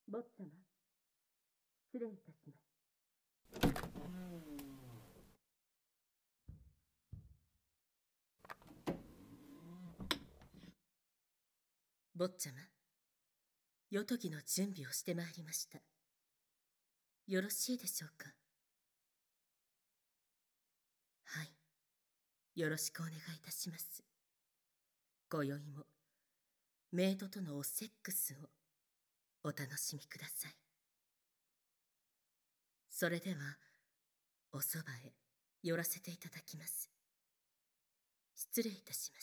坊ちゃま、失礼いたします。坊ちゃま、夜伽の準備をしてまいりました。よろしいでしょうか。はい、よろしくお願いいたします。今宵もメイドとのおセックスをお楽しみください。それではおそばへ寄らせていただきます。失礼いたします。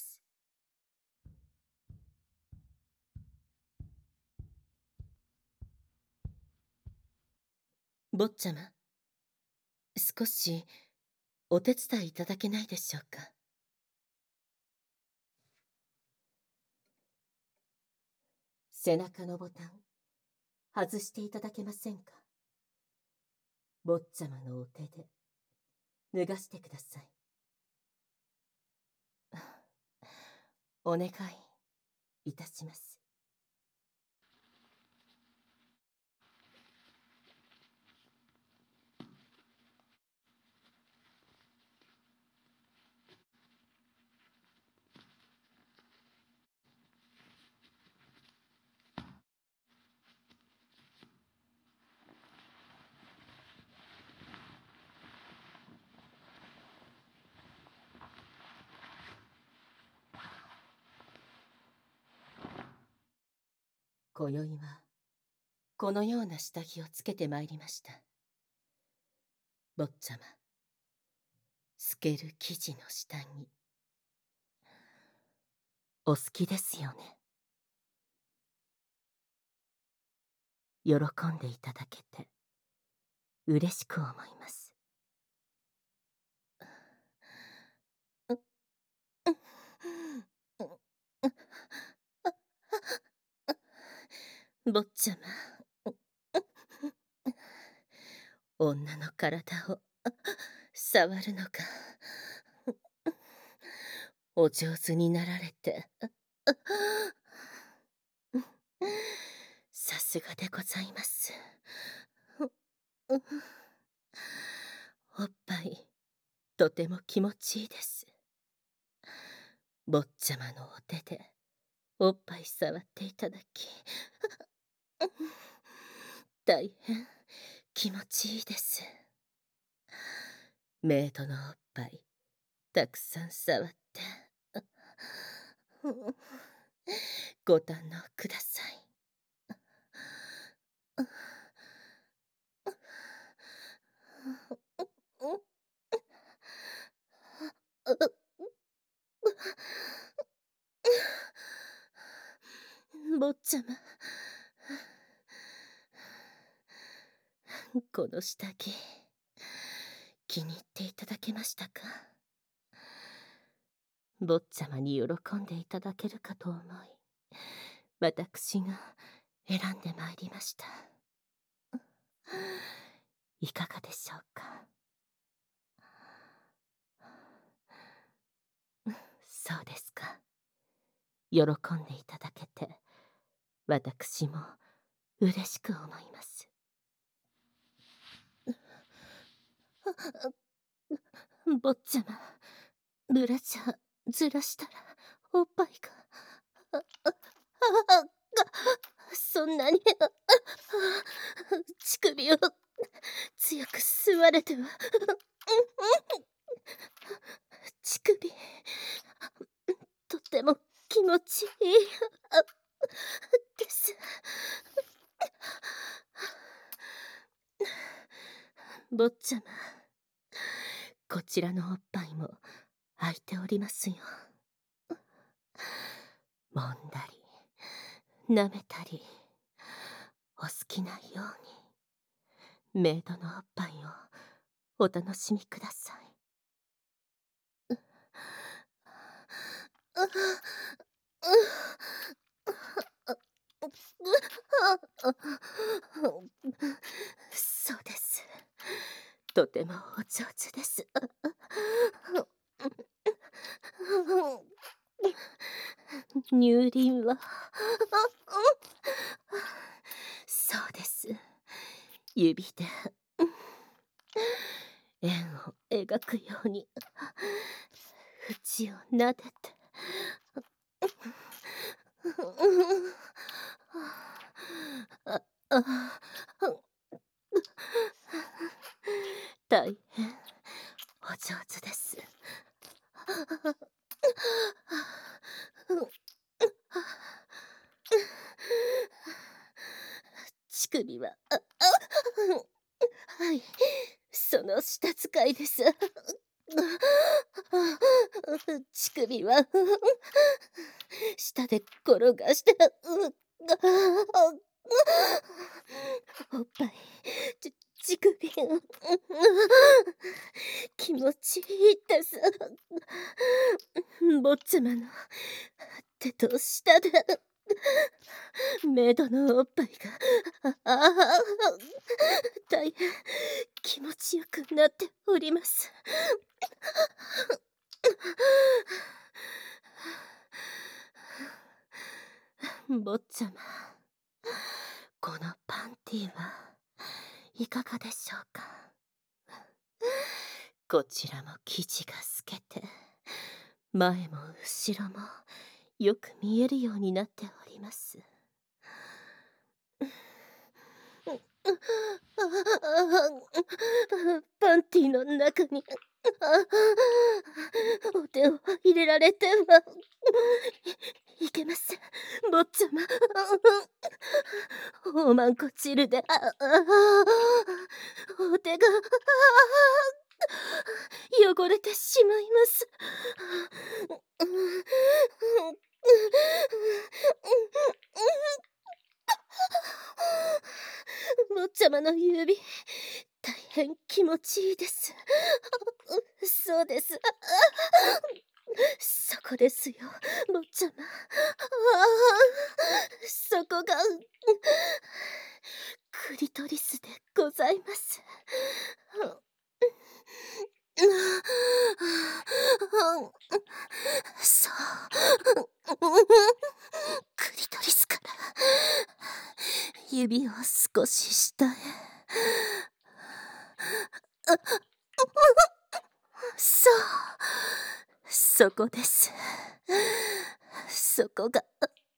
坊ちゃま、少しお手伝いいただけないでしょうか。背中のボタン外していただけませんか。坊ちゃまのお手で脱がしてください。お願いいたします。今宵はこのような下着をつけてまいりました。坊ちゃま、透ける生地の下着、お好きですよね。喜んでいただけて嬉しく思います。坊ちゃま、女の体を触るのがお上手になられてさすがでございます。おっぱいとても気持ちいいです。坊ちゃまのお手でおっぱい触っていただき大変気持ちいいです。メイドのおっぱいたくさん触ってご堪能ください。坊ちゃま、この下着気に入っていただけましたか。坊ちゃまに喜んでいただけるかと思い、私が選んでまいりました。いかがでしょうか。そうですか。喜んでいただけて私も嬉しく思います。坊ちゃま、ブラジャーずらしたらおっぱいがそんなに乳首を強く吸われては乳首とっても気持ちいいです。坊ちゃま、こちらのおっぱいも開いておりますよ。揉んだり舐めたりお好きなようにメイドのおっぱいをお楽しみください。そうです。とてもお上手です。乳輪はそうです。指で円を描くように縁を撫でてああ大変お上手です。乳首ははい、その下使いです。乳首は下で転がしておっぱい乳首気持ちいいです。坊ちゃまの手と舌でメイドのおっぱいが大変気持ちよくなっております。坊ちゃま、このパンティはいかがでしょうか。こちらも生地が透けて前も後ろもよく見えるようになっております。パンティの中にお手を入れられてはいけません、坊ちゃま。おまんこ汁でお手が汚れてしまいます。坊ちゃまの指、大変気持ちいいです。そうです。そこですよ、坊ちゃま。そこがクリトリスでございます。そう。クリトリスから指を少し下へ。そう。そこです。そこが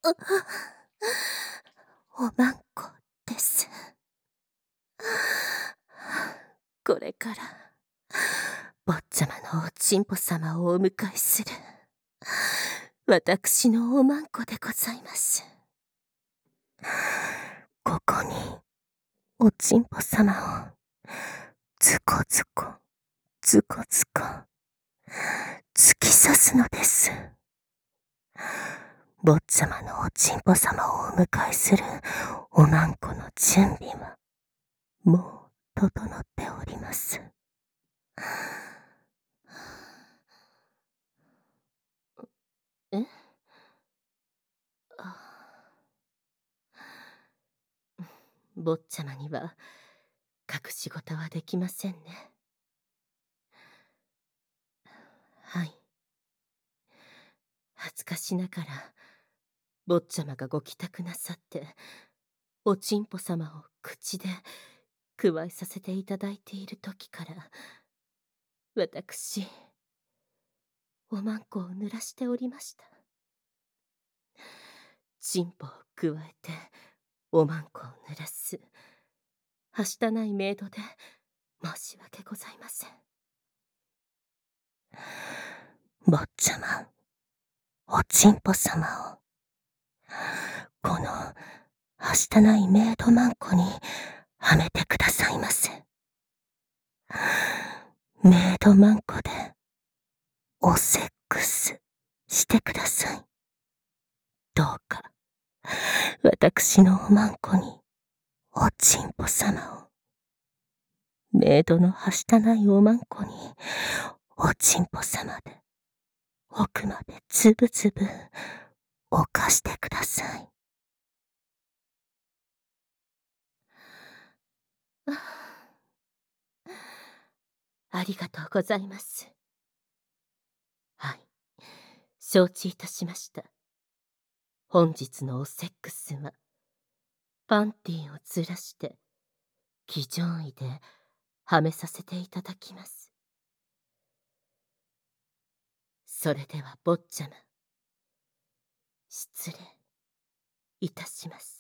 おまんこです。これから坊ちゃまのおちんぽさまをお迎えする私のおまんこでございます。ここにおちんぽさまをズコズコズコズコ突き刺すのです。坊ちゃまのおちんぽさまをお迎えするおまんこの準備はもう整っております。え？坊ちゃまには隠し事はできませんね。はい。恥ずかしながら坊ちゃまがご帰宅なさっておちんぽさまを口でくわえさせていただいている時から私おまんこを濡らしておりました。ちんぽをくわえておまんこを濡らすはしたないメイドで申し訳ございません。坊ちゃま、おちんぽさまをこのはしたないメイドマンコにはめてくださいませ。メイドマンコでおセックスしてください。どうか私のおまんこにおちんぽさまを、メイドのはしたないおまんこにおちんぽさまで奥までつぶつぶ犯してください。ありがとうございます。はい、承知いたしました。本日のおセックスはパンティをずらして騎乗位ではめさせていただきます。それでは坊ちゃま、失礼いたします。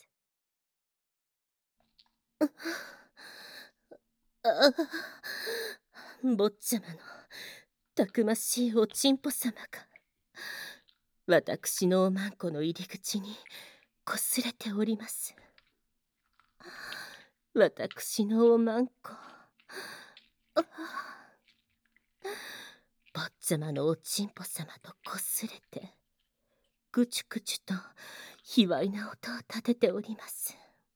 坊ちゃまのたくましいおちんぽさまが私のおまんこの入り口にこすれております。私のおまんこ、坊ちゃまのおちんぽさまとこすれてぐちゅぐちゅと卑猥な音を立てております。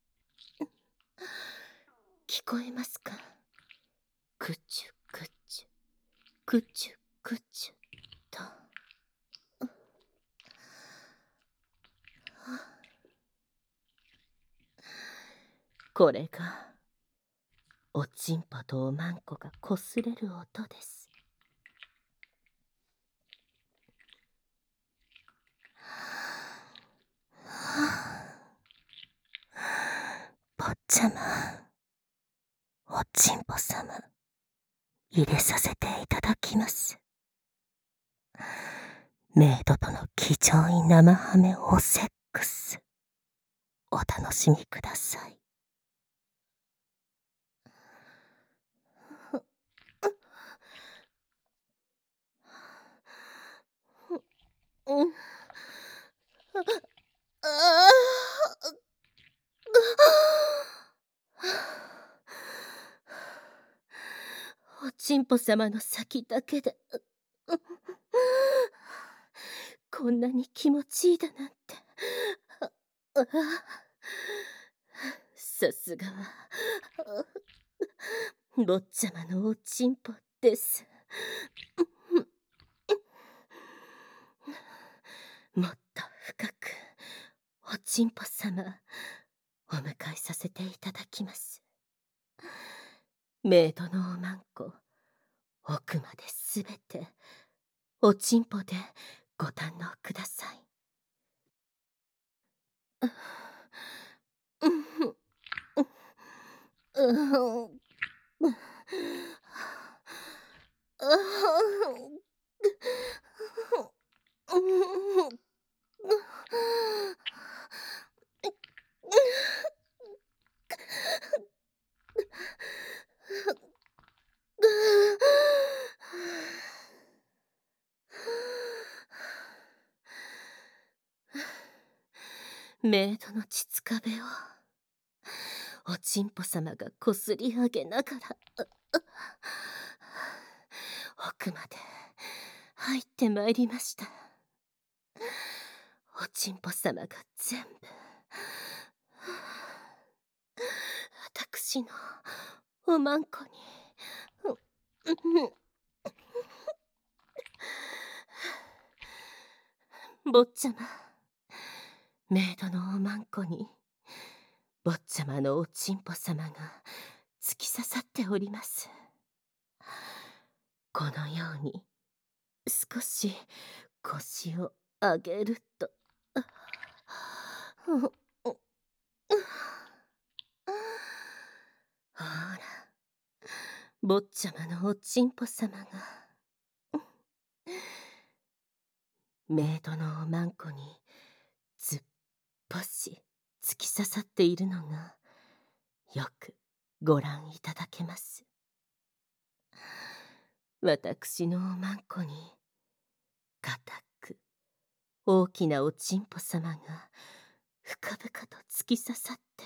聞こえますか？ぐちゅぐちゅぐちゅぐちゅと。これがおちんぽとおまんこがこすれる音です。坊ちゃま、おちんぽさま、入れさせていただきます。メイドとの気上位生ハメおセックス、お楽しみください。うん。あおちんぽ様の先だけでこんなに気持ちいいだなんて。さすがは坊ちゃまのおちんぽです。もっと深くおちんぽ様お迎えさせていただきます。メイドのおまんこ、奥まですべておちんぽでご堪能ください。メイドの膣壁をおちんぽ様がこすり上げながら奥まで入ってまいりました。おちんぽ様が全部私のおまんこに坊ちゃま、メイドのおまんこに坊ちゃまのおちんぽ様が突き刺さっております。このように少し腰を上げるとほら、坊ちゃまのおちんぽ様がメイドのおまんこにずっぽし突き刺さっているのがよくご覧いただけます。私のおまんこに固く大きなおちんぽ様が深々と突き刺さって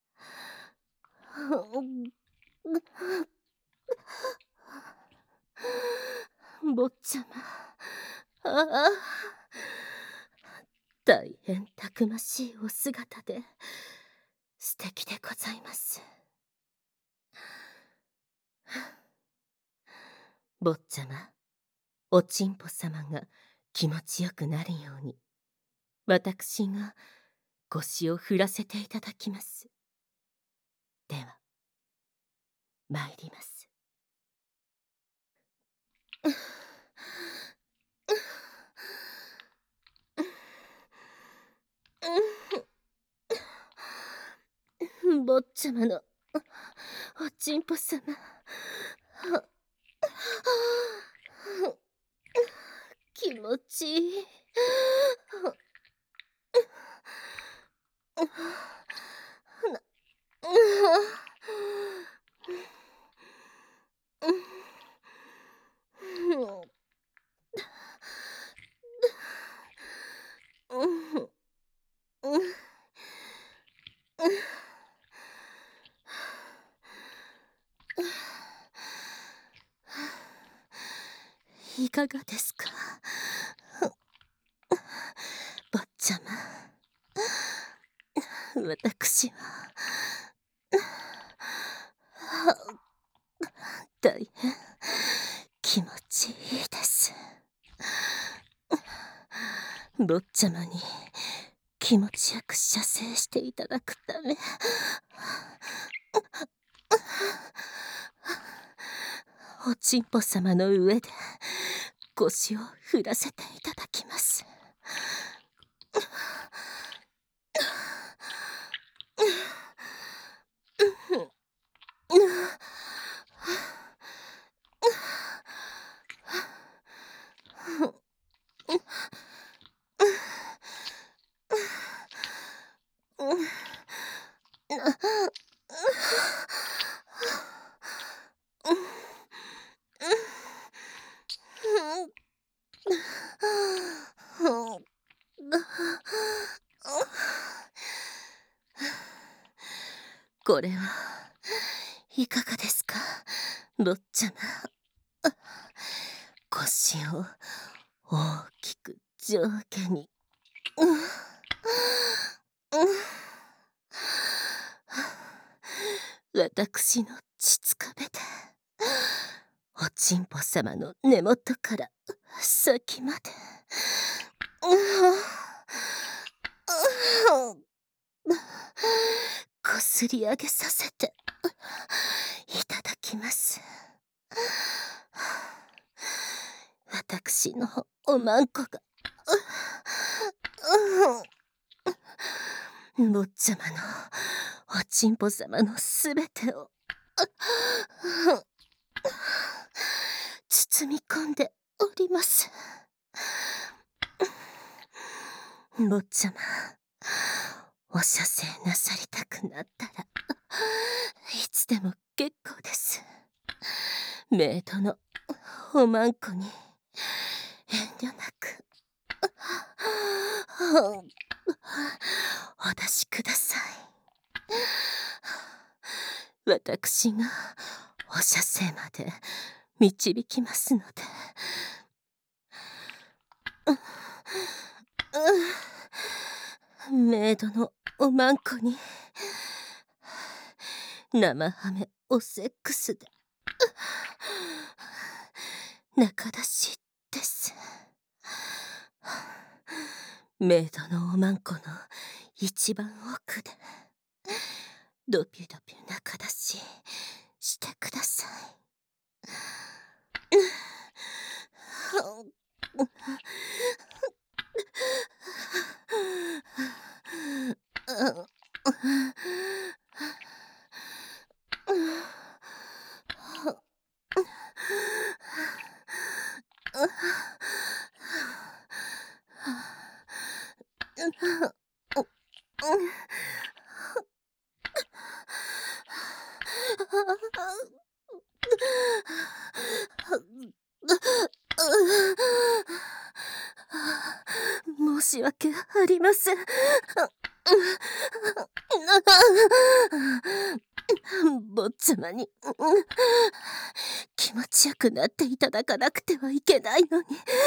坊ちゃま、大変たくましいお姿で素敵でございます。坊ちゃま、おちんぽ様が気持ちよくなるように私が腰を振らせていただきます。では参ります。 坊ちゃまのおちんぽさま、気持ちいい。いかがですか、坊ちゃま。私は大変気持ちいいです。坊ちゃまに気持ちよく射精していただくため、おちんぽ様の上で腰を振らせていただきます。これはいかがですか、坊ちゃま。腰を大きく上下に。私の膣壁でおちんぽ様の根元から先までこすり上げさせていただきます。私のおまんこが坊ちゃまのおちんぽ様のすべてを包み込んでおります。坊ちゃま、お射精なさりたくなったらいつでも結構です。メイドのおまんこに遠慮なくお出しください。私がお射精まで導きますので。メイドのおまんこに生ハメおセックスで中出しです。メイドのおまんこの一番奥でドピュドピュ中出ししてください。申し訳ありません。坊ちゃまに気持ちよくなっていただかなくてはいけないのに。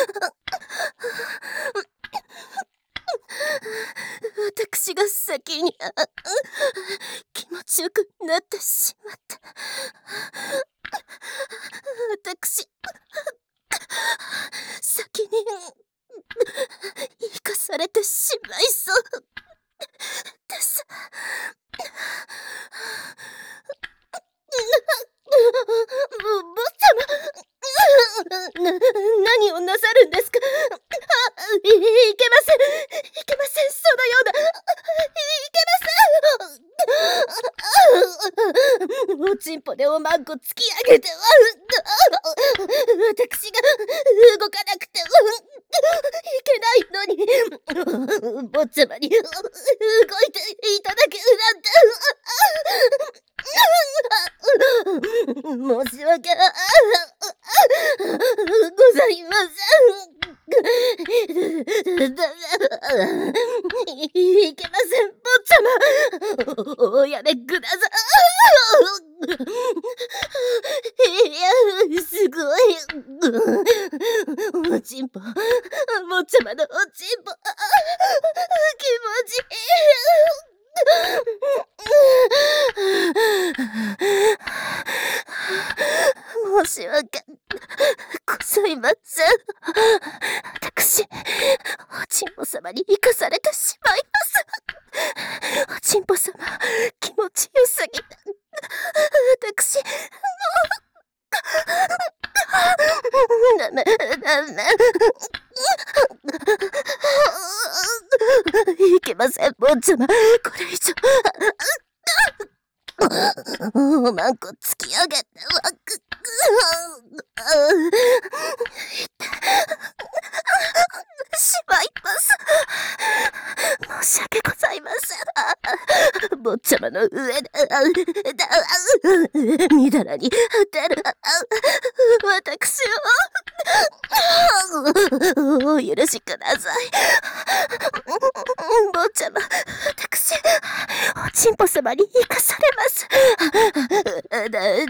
私が先に気持ちよくなってしまって、私先に生かされてしまいそうです。坊ちゃま、何をなさるんですか。いけません、いけません、そのような、いけません。 ぽでおまんこ突き上げて、私が動かなくていけないのに、坊ちゃまに動いていただけるなんて、申し訳ございません。いけません、坊ちゃま。おやめください。いや、すごい。おちんぽ、坊ちゃまのおちんぽ、気持ちいい。申し訳ございません。私、おちんぽ様に生かされてしまいます。おちんぽ様、気持ちよすぎて、私、ダメ。いけません、坊ちゃま。これ以上。おまんこ突き上げてしまいます。申し訳ございません。坊ちゃまの上でみだらに当てる私をお許しください。坊ちゃま、私おちんぽ様に生かされます。ダメ。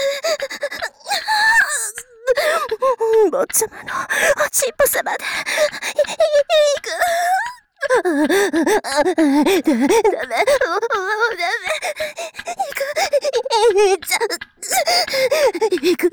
坊ちゃまのおちんぽ様でダメ。行く。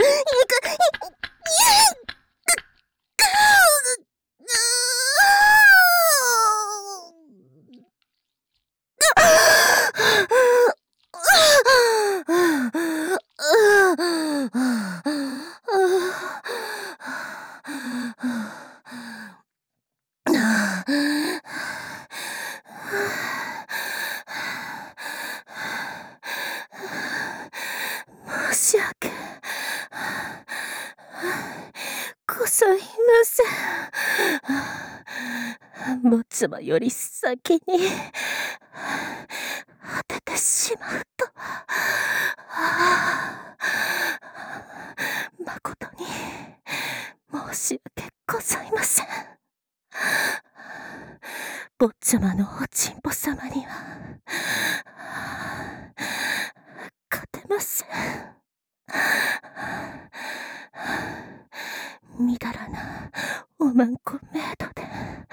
申し訳ございません。坊ちゃまより先に当ててしまうと誠に申し訳ございません。坊ちゃまのおちんぽ様には勝てません。みだらなおまんこメイドで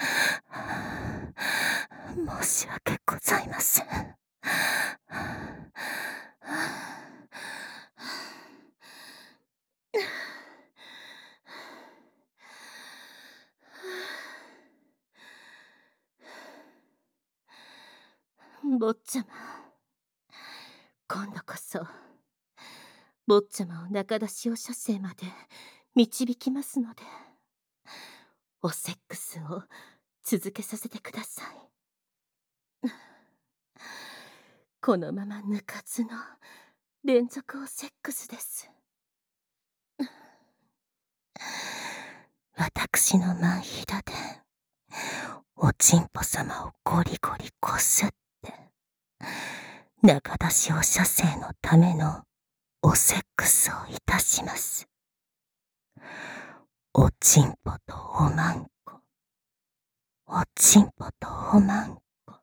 申し訳ございません。坊ちゃま、今度こそ坊ちゃまを中出しを書生まで導きますので、おセックスを続けさせてください。このまま抜かずの連続おセックスです。私のマンヒダでおちんぽ様をゴリゴリこすって中出しお射精のためのおセックスをいたします。おちんぽとおまんこ、おちんぽとおまんこ、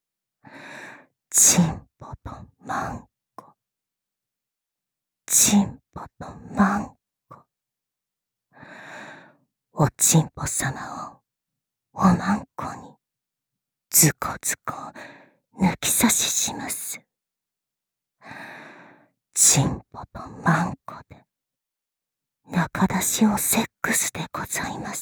ちんぽとまんこ、ちんぽとまんこ。おちんぽ様をおまんこにズコズコ抜き差しします。ちんぽとまんこで中出しをセックスでございます。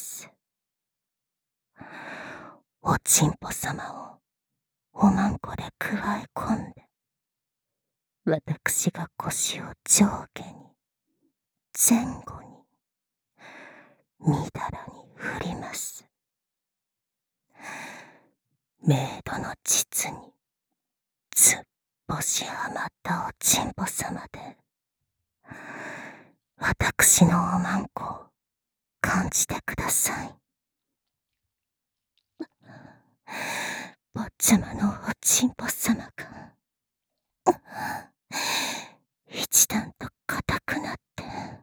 おちんぽ様をおまんこでくわえ込んで、私が腰を上下に前後にみだらに振ります。メイドの膣にずっぽしはまったおちんぽ様で私のおまんこを感じてください。坊ちゃまのおちんぽ様が、一段と硬くなって、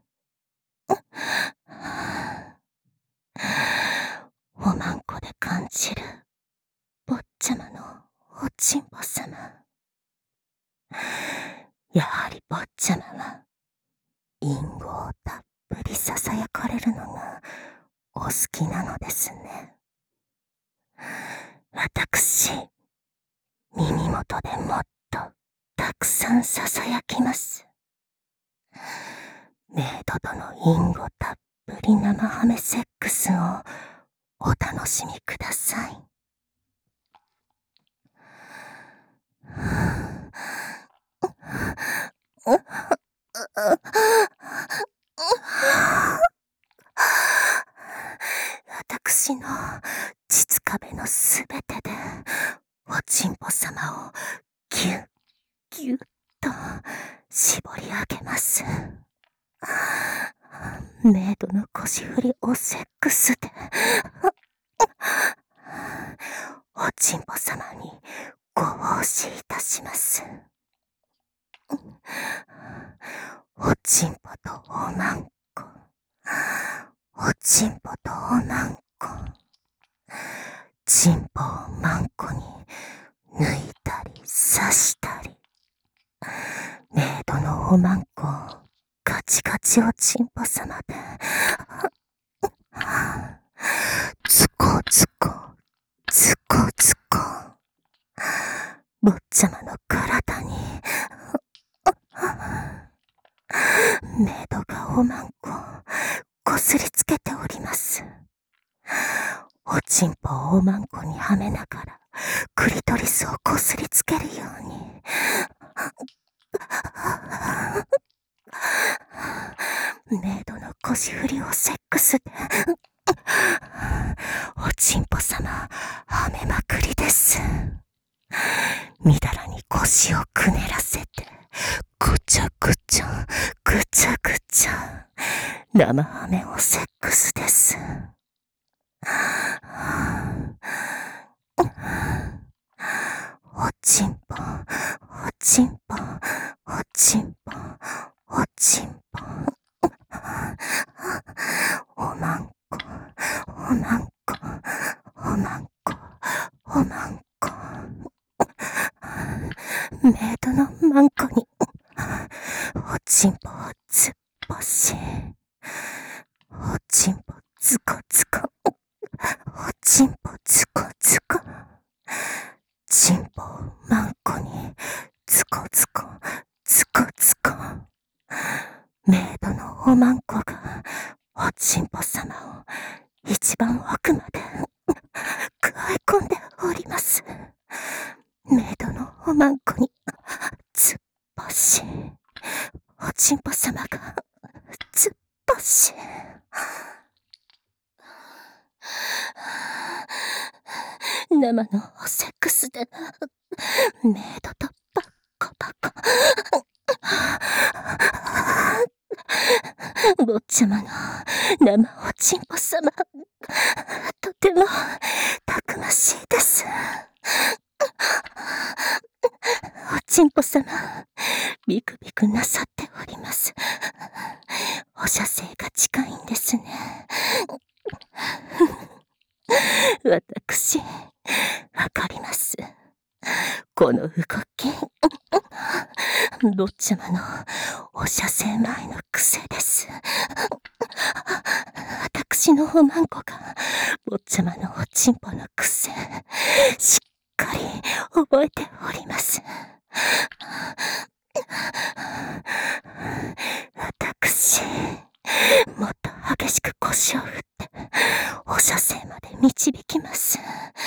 おまんこで感じる坊ちゃまのおちんぽ様。やはり坊ちゃまは、隠語をたっぷりささやかれるのがお好きなのですね。私、耳元でもっとたくさんささやきます。メイドとの隠語たっぷり生ハメセックスをお楽しみください。私の膣壁のすべてでおちんぽ様をぎゅっぎゅっと絞り上げます。メイドの腰振りおセックスでおちんぽ様にご奉仕いたします。おちんぽとおまんこ、おちんぽとおまんこ、ちんぽをまんこに抜いたり刺したり、メイドのおまんこをガチガチおちんぽ様でズコズコズコズコ、坊ちゃまの体にメイドがおまんこをこすりつけております。おちんぽをおまんこにはめながらクリトリスをこすりつけるように、メイドの腰振りをセックスでおちんぽ様はめまくりです。みだらに腰をくねらせてぐちゃぐちゃぐちゃぐちゃ生ハメをセックスです。おちんぽ、おちんぽ、おちんぽ、おちんぽ、おまんこ、おまんこ、おまんこ、おまんこ、メイドのまんこにおちんぽを突っ干し、おちんぽズコズコ、おちんぽズコズコ、ちんぽをまんこにズコズコズコズコ、メイドのおまんこがおちんぽ様を一番奥までくわえ込んでおります。メイドのおまんこに突っ干し、おちんぽ様が突っ干し、生のおセックスでメイドとパッコパコ、坊ちゃまの生おちんぽ様、とてもたくましいです。おちんぽ様、ビクビクなさっております。お射精が近いんですね。私、わかります。この動き、坊ちゃまのお射精前の癖です。私のおまんこが坊ちゃまのおちんぽの癖、しっかり覚えております。私、もっと激しく腰を振ってお射精まで導きます。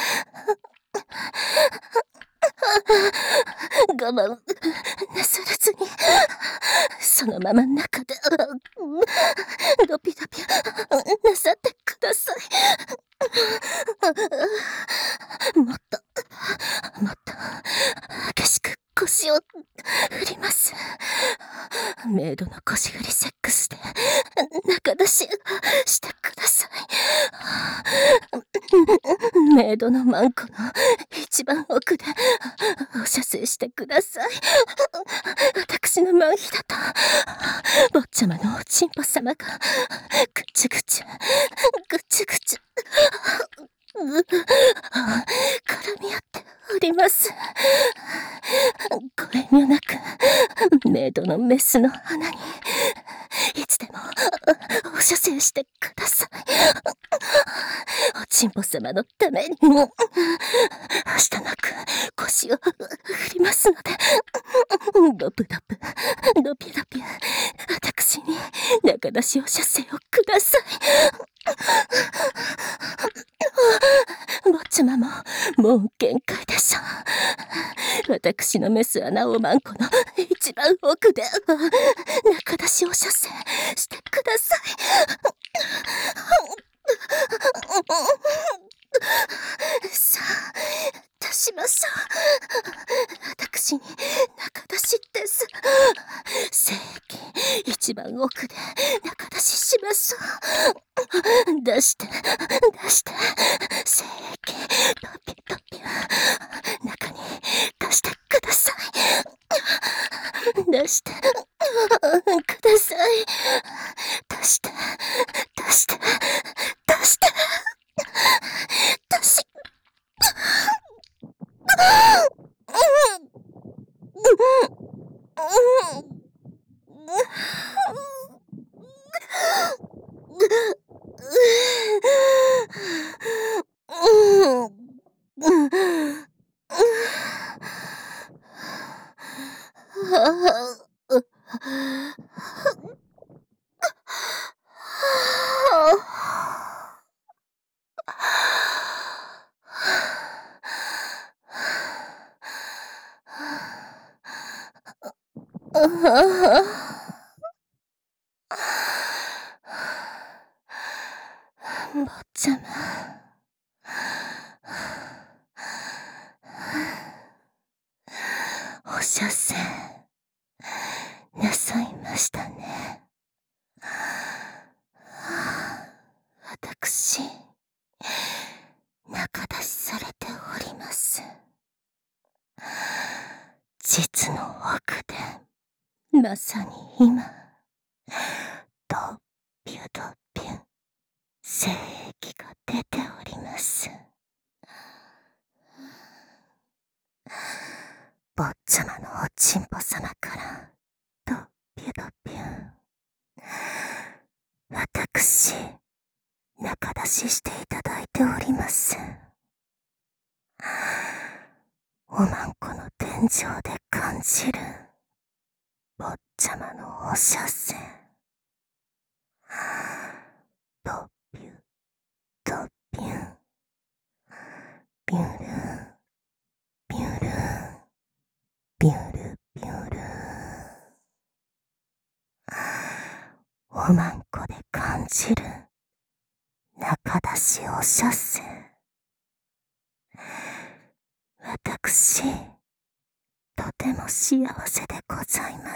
我慢なさらずに、そのまま中でドピドピなさってください。もっと激しく腰腰を振ります。メイドの腰振りセックスで仲出ししてください。メイドのマンコの一番奥でお射精してください。私のマンヒだと坊ちゃまのおちんぽ様がぐちゅぐちゅぐちゅぐちゅ絡み合っております。ご遠慮なくメイドのメスの穴にいつでもお射精してください。おちんぽ様のためにも明日なく腰を振りますので、ドプドプドピュドピュ私に中出しお射精をください。坊ちゃまももう限界でしょう。私のメス穴をマンコの一番奥で中出しお射精してください。さあ出しましょう。私に中出しです。精液一番奥で中出ししましょう。出して出して精液ドピュドピュ中に出してください。出してください。出して出して出して出し坊ちゃま、お射精なさいましたね。私、中出しされております。膣の奥で、まさに今、ドピュドピュ、精液が出ております。坊ちゃまのおちんぽ様から、ドピュドピュ。私、中出ししていただいております。おまんこの天井で感じる、坊ちゃまのお射精。ドピュ、ドピュ、ピュル、ピュル、ピュル、ピュル。おまんこで感じる、中出しお射精。私、とても幸せでございます。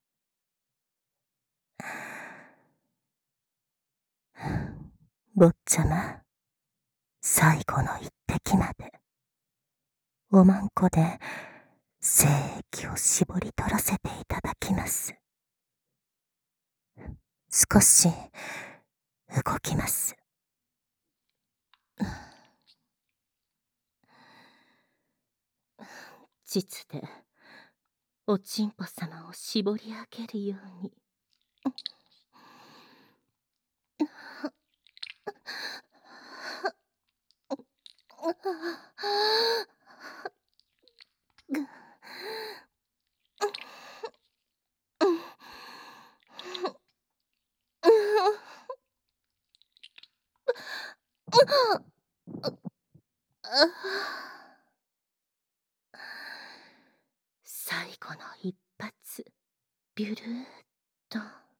坊ちゃま、最後の一滴まで、おまんこで精液を絞り取らせていただきます。少し動きます。膣でおちんぽ様を絞り上げるように。最後の一発、ビュルーっと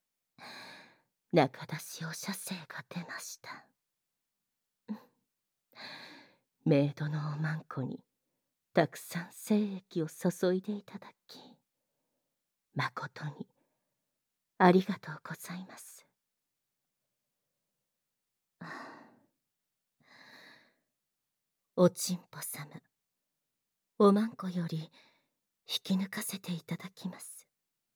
中出しお射精が出ました。メイドのおまんこにたくさん精液を注いでいただき、誠にありがとうございます。おちんぽ様、おまんこより引き抜かせていただきます。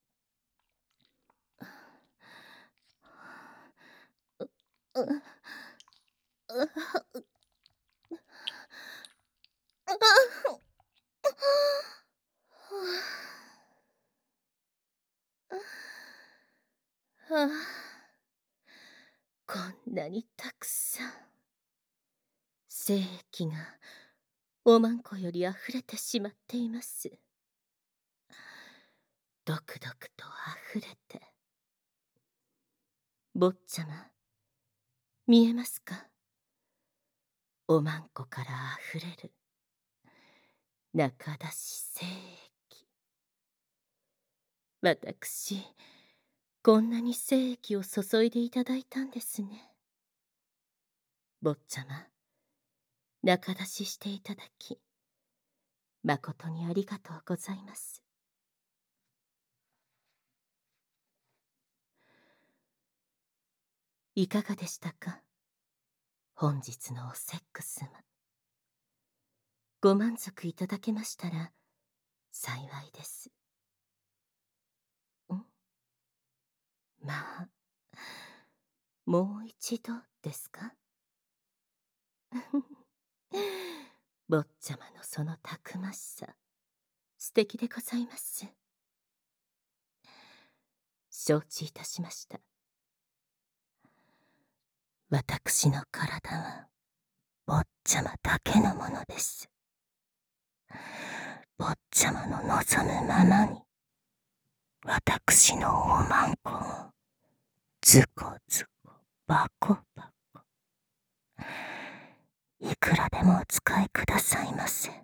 はあ、こんなにたくさん精液がおまんこよりあふれてしまっています。ドクドクとあふれて。坊ちゃま、見えますか？おまんこからあふれる中出し精液。私、こんなに精液を注いでいただいたんですね。坊ちゃま、中出ししていただき、誠にありがとうございます。いかがでしたか？本日のおセックスも。ご満足いただけましたら幸いです。まあ、もう一度ですか？坊ちゃまのそのたくましさ、素敵でございます。承知いたしました。私の体は、坊ちゃまだけのものです。坊ちゃまの望むままに、私のおまんこを、ずこずこ、ばこばこ、いくらでもお使いくださいませ。